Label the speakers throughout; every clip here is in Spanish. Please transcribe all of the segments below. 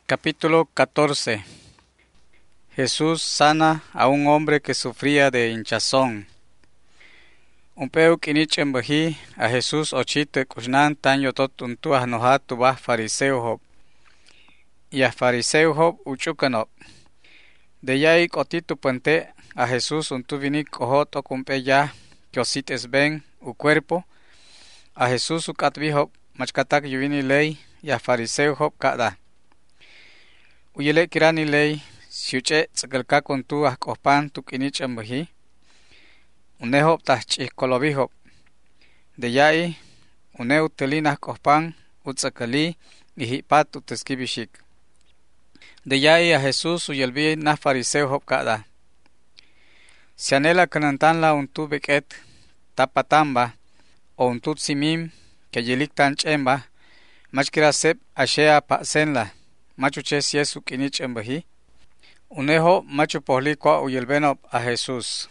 Speaker 1: Capítulo 14. Jesús sana a un hombre que sufría de hinchazón. Un peu kinich embaji a Jesús ochite kushnan tan yotot untuah nohat tubah fariseo hop. Y a fariseo hop uchukanop. De yai kotitu puente a Jesús untuvinik ohot okumpe ya kiosites ben u cuerpo. A Jesús ukatvi hop machkatak yuvini ley y a fariseo hop kada. Uyele kirani ley siuche tsagalka kontu ahkopan tukinich ambahi. Unehop tahchih kolovihop. De yai uneu telin ahkopan utsakali ihipat uteskibishik. De yai a Jesús uyelbi na fariseo hop kada. Sianela kanantan la untu beket tapatamba o untut simim que yelik tan chemba machkira sep ashea pasenla. Machuche si es kinich embahi. Unejo machu pohli kwa uyelbenop a Jesús.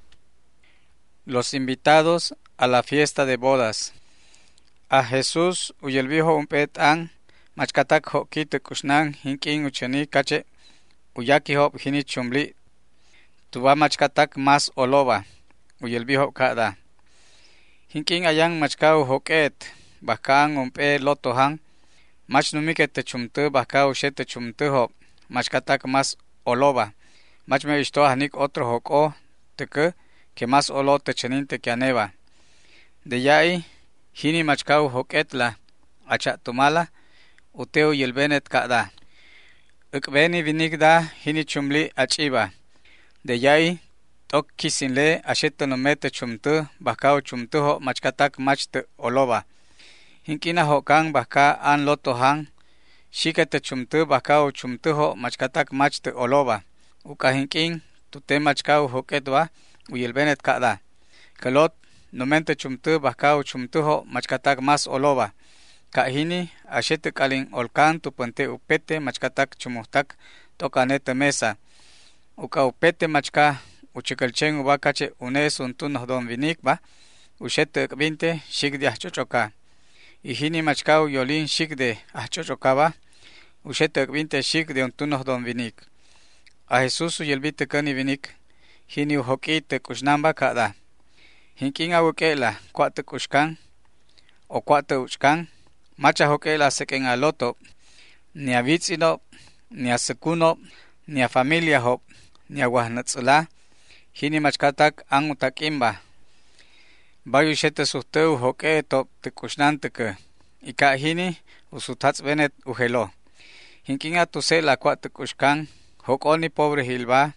Speaker 1: Los invitados a la fiesta de bodas. A Jesús uyelbijo un petan machkatak hokite kushnan hinkin ucheni kache uyaki hop hini chumbli. Tuba machkatak mas oloba uyelbijo kada. Hinkin ayang machkau hoket bakan un pe lotohan. Mach numike te chumte baka ushe te chumte hop. Machkatak mas oloba. Mach me visto hanik otro hoko teke que mas olo te cheninte que aneva. De yai hini machkau hoketla acha tumala uteo y el benet kada. Ukbeni vinigda hini chumli achiba. De yai tok kisinle ashete no mete chumte baka chumte ho machkatak mach te oloba. Hinkina hokan baka an lotohan, shikete chumte baka o chumte ho machkatak machte oloba. Uka hinkin tute machkau hoketwa uyelbenet kada. Kalot nomente chumte baka o chumte ho machkatak mas oloba. Kahini ashete kalin olkan tu puente upete machkatak chumuhtak tokanete mesa. Uka upete machka uchikalchen ubakache unes untun don vinikba ushete vinte shikdiah chochoka. Ihini machkau yolin shik de ahchochokaba, ushetek vinte shik de untunos don vinik. A Jesús uyelbite kani vinik, hini uhokite kushnamba kada. Hinkin awukela, kwate kushkan, o kwate uchkan, macha hokela seken aloto, ni a vitzino, ni a sekuno, ni a familia hop, ni a wahnatzula, hini machkatak an utakimba. Bayu shete suhteu hoke top te kushnante ke. Ika hini usutats benet ujelo. Hinkinga tuse la kwa te kushkan hokoni pobre hilba.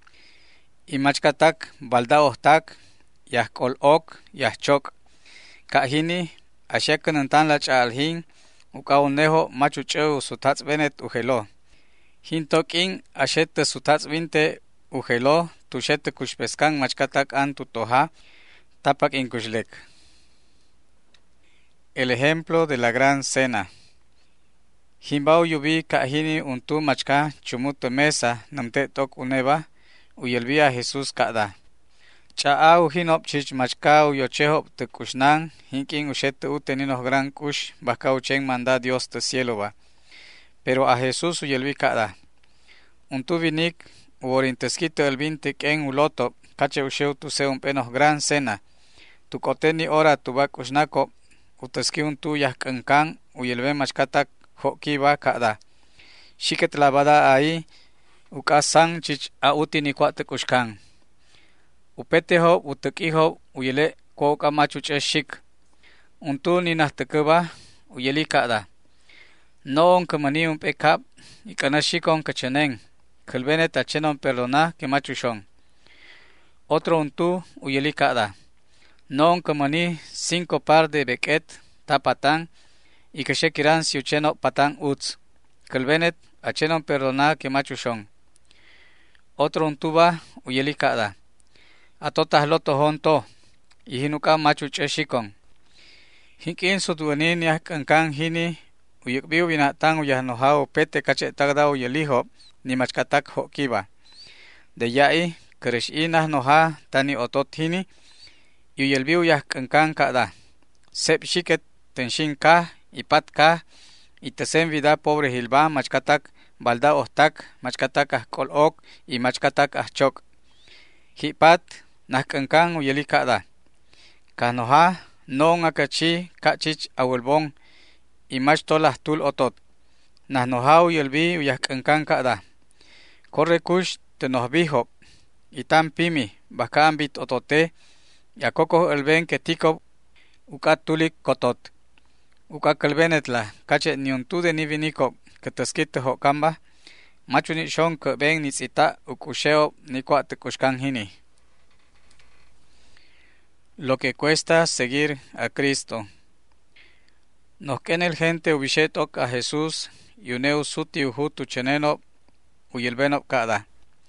Speaker 1: I machkatak balda ohtak yah kol ok yah chok. Ka hini ashekanantan la chalhin uka uneho machucheu usutats benet ujelo. Hintokin ashete sutats vinte ujelo tushete kushpeskan machkatak an tutoha. Tapak inkushlek. El ejemplo de la gran cena. Himbao yubi kahini untu machka chumuto mesa namte tok uneba uyelbi a Jesús kada. Chaau hinop chich machka uyochehop te kushnan hinkin ushete uteninos gran kush baka uchen manda Dios te cielo ba. Pero a Jesús uyelbi kada. Untu vinik uorinteskito el vinte ken ulotop kache usheu tu se un penos gran cena. Tu koteni ora tu bakushnako uteski untu yahkankan uyelbe machkatak hokiba kada. Shiket lavada ahí ukasan chich a utini kwate kushkan. Upete ho uteki ho uyele koka machuche shik. Untu ni nahtekeba uyeli kada. No kamani un pekap ikanashikon kacheneng. Kelbene tachenon perdona que machushon. Otro untu uyeli kada. Non kamani 5 par de beket tapatan y que shekiran si ucheno patan uts. Kelbenet achenon perdona que machushon. Otro untuba uyeli kada. Atotas loto honto y hinuka machuche shikon. Hinkin sudwanin yahkankan hini uyekbiu binatang uyahnohao pete kache tagda uyeliho ni machkatak hokiba. De yai keresh inah noha tani otot hini y el viu yahkankan kada. Sep shiket tenshin ka y pat ka y tesen vida pobre hilba machkatak balda ohtak, machkatak kolok y machkatak chok. Hipat nakkankan uyeli kada. Kanoha non akachi kachich awelbon y machtolah tul otot. Nahnoha uyelbi uyakkankan kada. Corre kush tenohbihop. Itan pimi bakan bit otote. Yakoko elben ketikob ukat tulik kotot. Uka kalbenetla kache niuntude ni viniko ketaskite hokamba machuni shon ke ben ni tsita ukusheo ni kwat kushkan hini. Lo que cuesta seguir a Cristo. Nos kenel gente ubishetok a Jesús yuneu suti uhutu cheneno uyelbeno kada.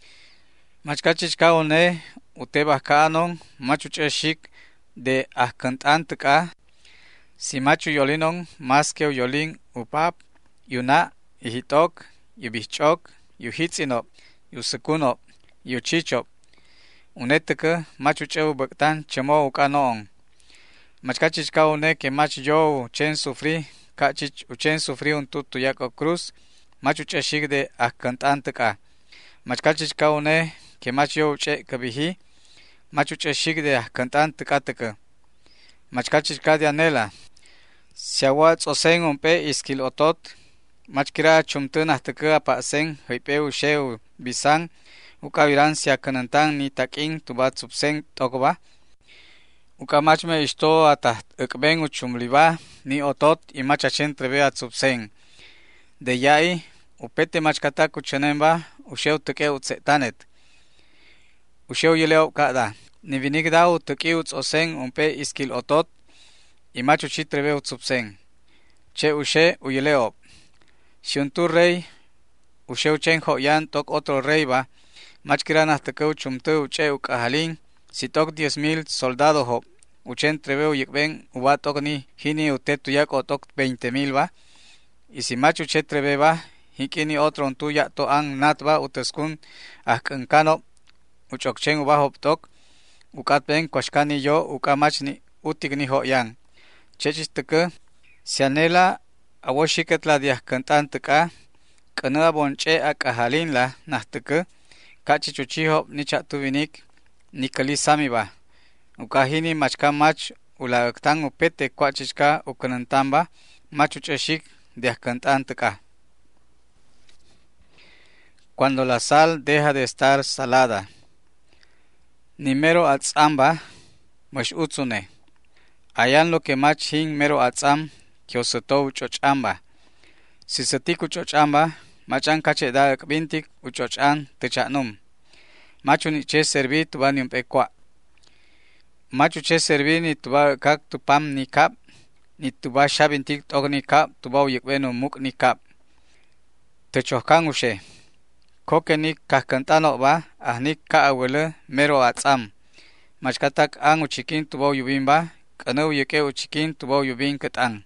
Speaker 1: Machkachich one uteba kanon machucheshik de ahkantantka. Si machu yolinon más que yolin upap, yuna, ihitok, yubichok, yuhitzino, yusekuno, yuchicho. Uneteke machu cheu bektan chemo ukanon. Machkachichka une que mach yo chen sufri, kachich uchen sufri un tutu yako cruz, machu cheshik de ahkantanteka. Machkachichka une que mach yo uche kabihi, machu cheshik de ahkantanteka teke. Machkachichka de anela. Siawa tsosen umpe iskil otot, machkira chumtun ahteke apasen, huipe usheu bisan, ukaviran siakanantan ni takin tuba tsupsen tokba. Ukamachme isto atah ekben uchumliba, ni otot y machachen trebe atsupsen. De yai, upete machkatak uchenemba, usheu teke utsetanet. Usheu yeleo kada, ni vinigda uteki utsosen umpe iskil otot, y machu chitrebe utsupsen. Che ushe uyeleo. Si un tu rey, ushe uchen hoyan tok otro rey va, machkiran hasta que uchumte uche ukahalin, si tok 10,000 soldados ho, uchen trebe uyekben uba tok ni hini utetu yak o tok 20,000 va, y si machu che trebe va, hikini otro un tu ya to an nat va uteskun ahkankano, uchokchen uba hop tok, ukatben kwashkani yo ukamachni utigni hoyan. Chechisteke, sianela awoshiketla diahkantanteka, kanela bonche akahalin la nahteke, kachichuchiho nichatuvinik, nikali samiba. Ukahini machka mach ula ektan upete kwachichka ukanantamba, machucheshik diahkantanteka. Cuando la sal deja de estar salada. Nimero atzamba, mosh utsune. Ayan lo que mach hin mero atzam, que oseto uchochamba. Si setik uchochamba, machan kache da ekbintik uchochan techanum. Machu ni che servi tuba ni umpekwa. Machu che servi ni tuba kak tupam ni kap, ni tuba shabintik tog ni kap, tuba uyekbenu muk ni kap. Techohkan ushe. Koke ni kakantano ba, ahnik ka awele mero atzam. Machkatak ang uchikin tuba uyubimba, kanau yeke uchikin tuba yubin ketang.